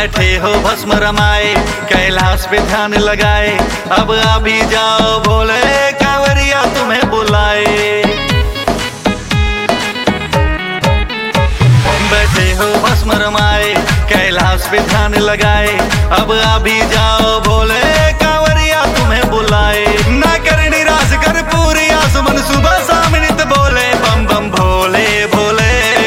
बैठे हो भस्म रमाए, कैलाश पे ध्यान लगाए, अब आ भी जाओ भोले कांवरिया तुम्हें बुलाए। बैठे हो भस्म रमाए, कैलाश पे ध्यान लगाए, अब आ भी जाओ भोले कांवरिया तुम्हें बुलाए। ना कर निराश कर पूरी आस मन, सुबह शाम नित बोले बम बम भोले भोले।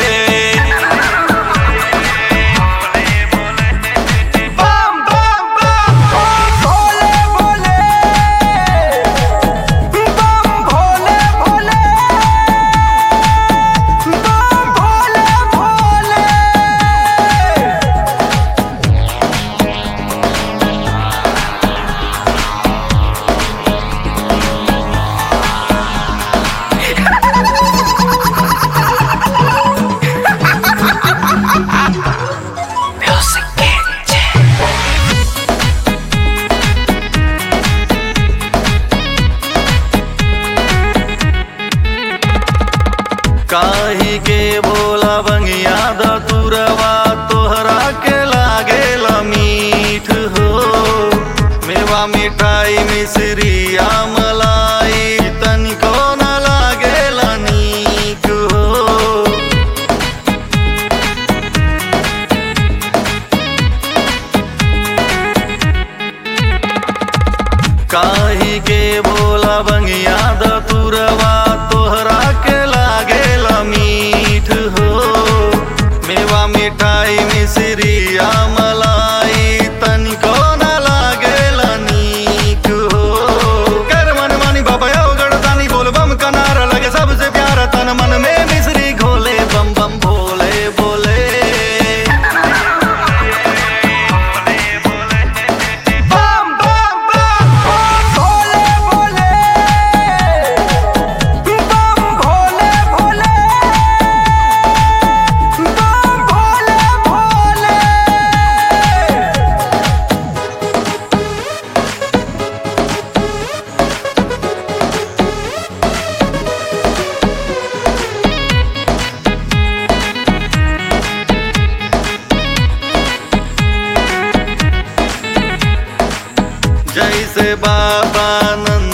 काहे के बोला बंगिया दतुरवा तोहरा के लागेला मीठ हो, मेवा मिठाई मिश्रिया मलाई तनिको न लागेला नीक हो। काहे के बोला बंगिया दतुरवा तोहरा के लागेला मीठ हो, मेवा मिठाई मिश्रिया मलाई तनिको न लागेला नीक हो। कर मन मानी बाबा गड़तानी बोल बम का नारा लगे सबसे प्यारा, तन मन में मिश्री घोले बम बम भोले भोले। जैसे बाबा नंद